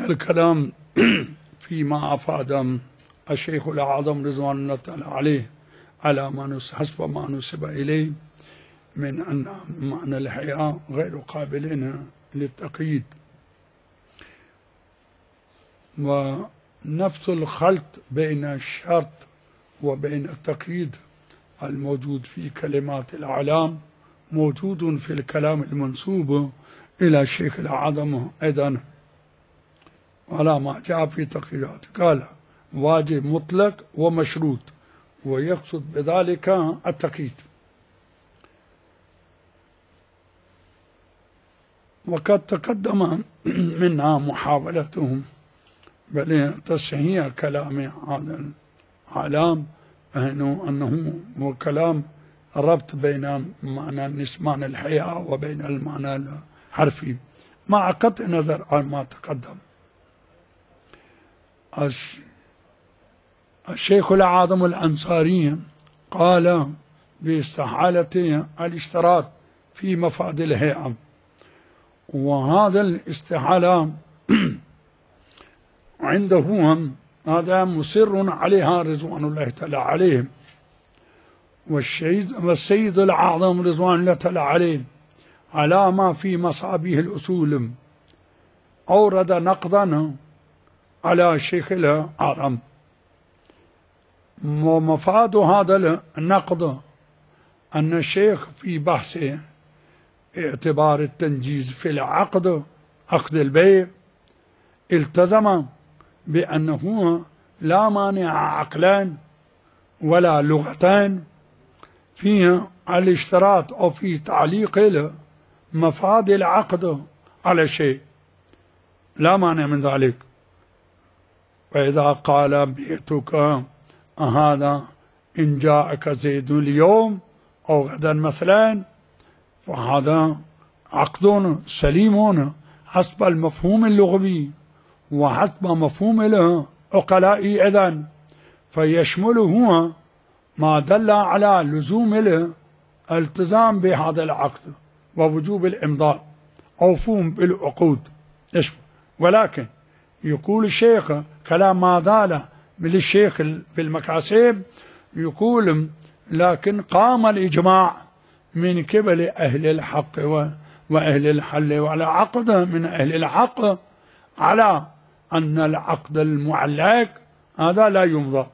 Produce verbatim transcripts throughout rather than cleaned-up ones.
الكلام فيما أفاد الشيخ الأعظم رضوان الله تعالى عليه على ما حسب ما نسب إليه من أن معنى الحياة غير قابلين للتقييد، ونفس الخلط بين الشرط وبين التقييد الموجود في كلمات الأعلام موجود في الكلام المنسوب إلى الشيخ الأعظم أيضا، على ما جاء في تقييدات قال واجب مطلق ومشروط، ويقصد بذلك التقييد. وقد تقدم منها محاولتهم بل تصحيح كلام هذا العلام أنه هو كلام ربط بين معنى نسمان الحياة وبين المعنى الحرفي مع قطع نظر عن ما تقدم. الشيخ الأعظم الأنصاري قال باستحالة الاشتراط في مفاد الهيئة، وهذا الاستحالة عنده هذا مصر عليها رضوان الله تعالى عليه، والسيد الأعظم رضوان الله تعالى عليه على ما في مصابيح الأصول أورد نقضا على الشيخ الأعظم، ومفاد هذا النقد أن الشيخ في بحث اعتبار التنجيز في العقد عقد البيع التزم بأنه لا مانع عقلان ولا لغتان في الاشتراط أو في تعليق مفاد العقد على شيء، لا مانع من ذلك. فإذا قال بيتك هذا إن جاءك زيد اليوم أو غدا مثلا فهذا عقد سليم حسب المفهوم اللغوي وحسب مفهوم العقلاء إذن، فيشمله ما دل على لزوم الالتزام بهذا العقد ووجوب الإمضاء أو فهم بالعقود. ولكن يقول الشيخ كلام ما دال من الشيخ في المكاسب، يقول لكن قام الإجماع من قبل أهل الحق وأهل الحل وعلى عقد من أهل الحق على أن العقد المعلق هذا لا يمضى.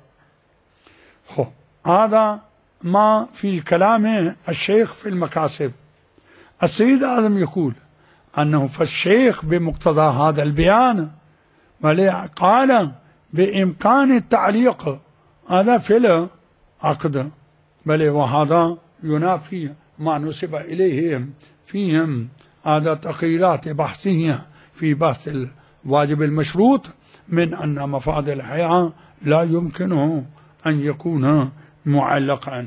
هذا ما في كلام الشيخ في المكاسب. السيد آدم يقول أنه فالشيخ بمقتضى هذا البيان قال بإمكان التعليق هذا في العقد، بل وهذا ينافي ما نسب إليهم فيهم هذا تقريرات بحثية في بحث الواجب المشروط من أن مفاد الحياة لا يمكنه أن يكون معلقا.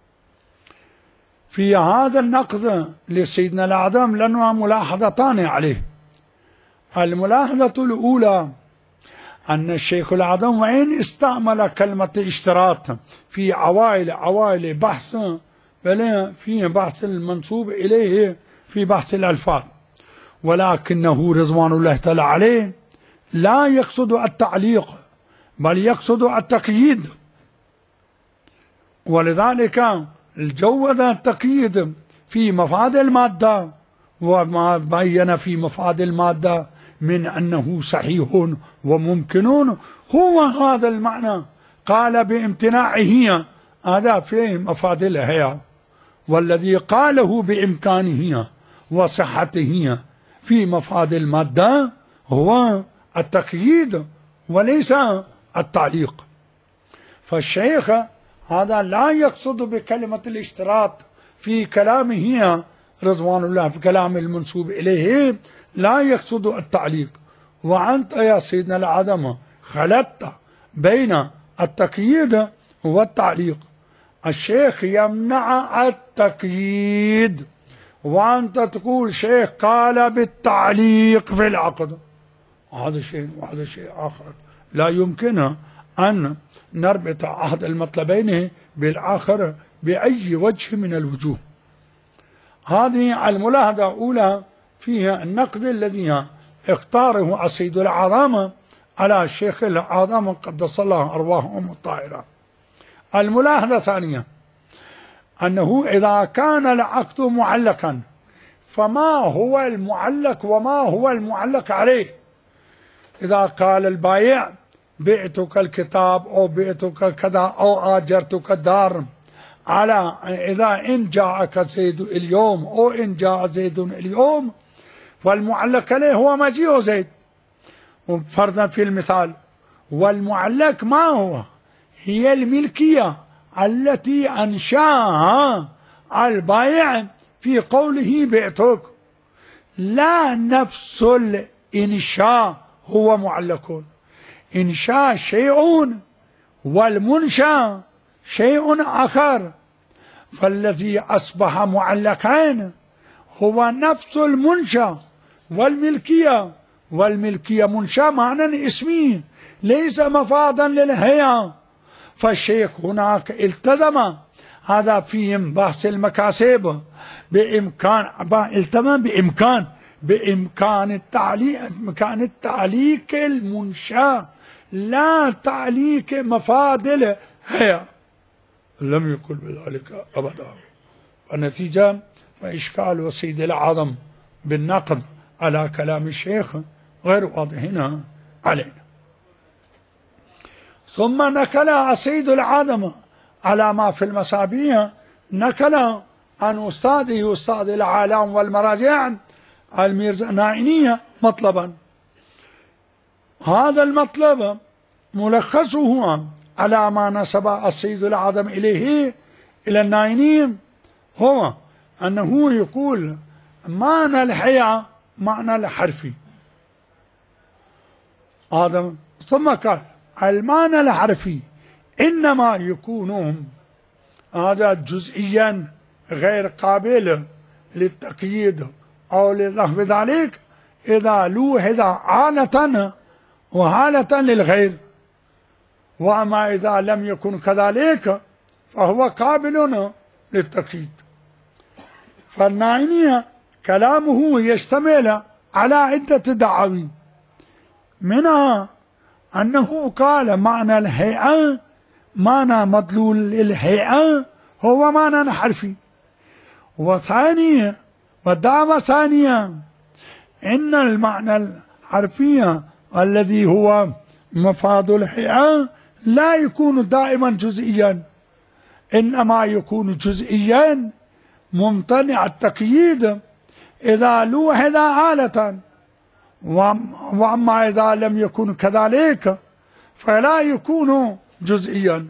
في هذا النقد لسيدنا الأعظم لنا ملاحظتان عليه. الملاحظة الأولى أن الشيخ الأعظم وإن استعمل كلمة اشتراط في عوائل عوائل بحث بل في بحث المنسوب إليه في بحث الألفاظ، ولكنه رضوان الله تعالى عليه لا يقصد التعليق بل يقصد التقييد، ولذلك جود التقييد في مفاد المادة وما بين في مفاد المادة من أنه صحيح وممكن هو هذا المعنى قال بامتناعه هذا في مفاد الحياة، والذي قاله بإمكانه وصحته في مفاد المادة هو التقييد وليس التعليق. فالشيخ هذا لا يقصد بكلمة الاشتراط في كلامه رضوان الله في كلام المنسوب إليه لا يقصد التعليق، وأنت يا سيدنا الأعظم خلطت بين التقييد والتعليق. الشيخ يمنع التقييد وأنت تقول شيخ قال بالتعليق في العقد، هذا شيء وهذا شيء آخر، لا يمكن أن نربط أحد المطلبين بالآخر بأي وجه من الوجوه. هذه الملاحظة الأولى فيها النقد الذي اختاره السيد الأعظم على الشيخ الأعظم قدس الله أرواحهم الطاهرة. الملاحظة الثانية أنه إذا كان العقد معلقا فما هو المعلق وما هو المعلق عليه؟ إذا قال البائع بعتك الكتاب أو بعتك كذا أو آجرتك الدار على إذا إن جاءك زيد اليوم أو إن جاء زيد اليوم، والمعلق عليه هو مجيء زيد فرضا في المثال. والمعلق ما هو؟ هي الملكية التي أنشاها البائع في قوله بعتك، لا نفس الإنشاء هو معلق. إنشاء شيء والمنشأ شيء آخر، فالذي أصبح معلقين هو نفس المنشأ والملكية، والملكية منشأ معنى اسمي ليس مفادا للهيئة. فالشيخ هناك التزم، هذا في بحث المكاسب، بإمكان التزم بإمكان بإمكان التعليق بإمكان التعليق المنشأ لا تعليق مفاد الهيئة، لم يقل بذلك أبدا. والنتيجة فإشكال السيد الأعظم بالنقد على كلام الشيخ غير واضح هنا علينا. ثم نكل السيد الأعظم على ما في المصابيح، نكل عن أستاذه أستاذ العالم والمراجع الميرزا ناعنية مطلبا. هذا المطلب ملخصه على ما نسب السيد الأعظم إليه إلى الناعنية هو أنه يقول معنى الحياة معنى الحرفي آدم، ثم قال المعنى الحرفي إنما يكون هذا جزئيا غير قابل للتقييد أو للرفض ذلك إذا لوحظ حالة وحالة للغير، وأما إذا لم يكن كذلك فهو قابل للتقييد. فالناعنية كلامه يشتمل على عدة دعاوي، منها أنه قال معنى الهيئة معنى مدلول الهيئة هو معنى حرفي. وثانيا والدعوة ثانية إن المعنى الحرفي الذي هو مفاد الهيئة لا يكون دائما جزئيا، إنما يكون جزئيا ممتنع التقييد إذا لوحظ حالة، وأما إذا لم يكن كذلك فلا يكون جزئيا.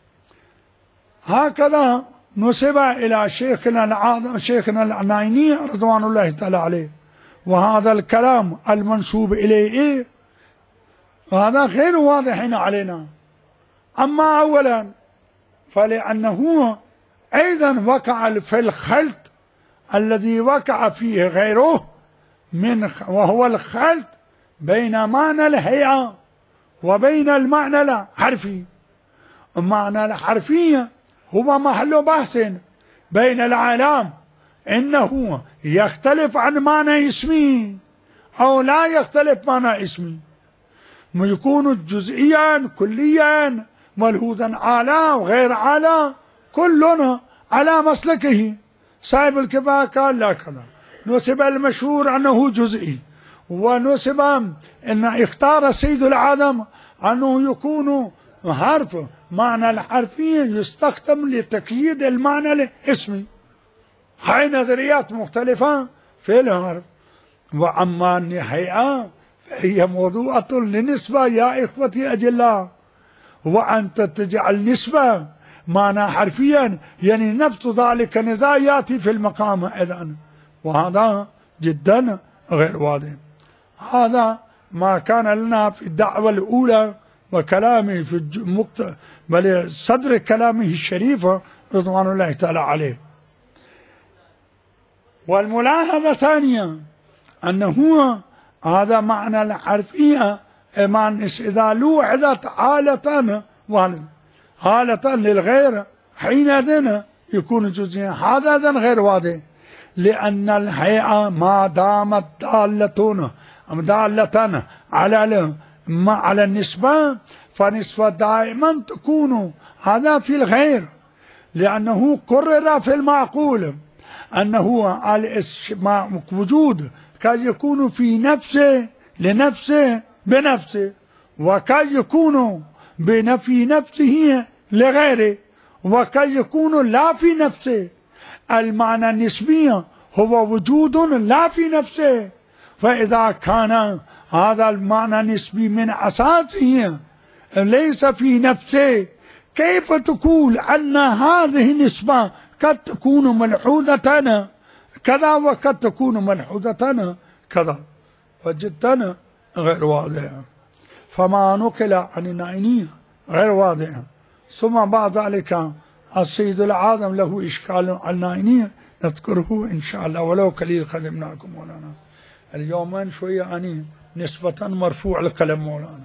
هكذا نسب إلى شيخنا العظيم شيخنا الناعني رضوان الله تعالى عليه. وهذا الكلام المنسوب إليه هذا غير واضح علينا. أما أولا فلأنه أيضا وقع في الخلط الذي وقع فيه غيره من وهو الخلط بين معنى الهيئة وبين المعنى الحرفي. المعنى الحرفي هو محل بحث بين العالم، إنه يختلف عن معنى اسمي أو لا يختلف معنى اسمي، يكون جزئيا كليا ملحوظا على وغير على، كلنا على مسلكه. صاحب الكفاية قال لا كذا، نسب المشهور أنه جزئي، ونسب أن اختار السيد الأعظم أنه يكون حرف معنى الحرفي يستخدم لتقييد المعنى الاسمي. هاي نظريات مختلفة في الحرف. وأما الهيئة فهي موضوعة لنسبة يا إخوتي أجلاء، وأنت تجعل نسبة معنى حرفيا يعني نفس ذلك نزاع يأتي في المقام أيضا، وهذا جدا غير واضح. هذا ما كان لنا في الدعوة الأولى وكلامه في المقت... بل صدر كلامه الشريف رضوان الله تعالى عليه. والملاحظة الثانية أنه هذا معنى الحرفية معنى إذا لوحظت حالة حالة للغير حينئذ يكون جزئيا. هذا غير واضح، لأن الهيئة ما دامت دالة دالة على على النسبة، فنسبة دائما تكون هذا في الغير، لأنه قرر في المعقول أنه وجود قد يكون في نفسه لنفسه بنفسه، وقد يكون في نفسه لغيره، وقد يكون لا في نفسه. المعنى النسبي هو وجود لا في نفسه، فإذا كان هذا المعنى النسبي من أساسه ليس في نفسه، كيف تقول أن هذه النسبة قد تكون ملحوظة كذا وقد تكون ملحوظة كذا؟ وجدا غير واضح. فما نقل عن النعينية غير واضح. ثم بعد ذلك السيد الأعظم له إشكال على النعينية نذكره إن شاء الله ولو قليل خدمناكم مولانا. اليوم شوية يعني نسبة مرفوع الكلام مولانا.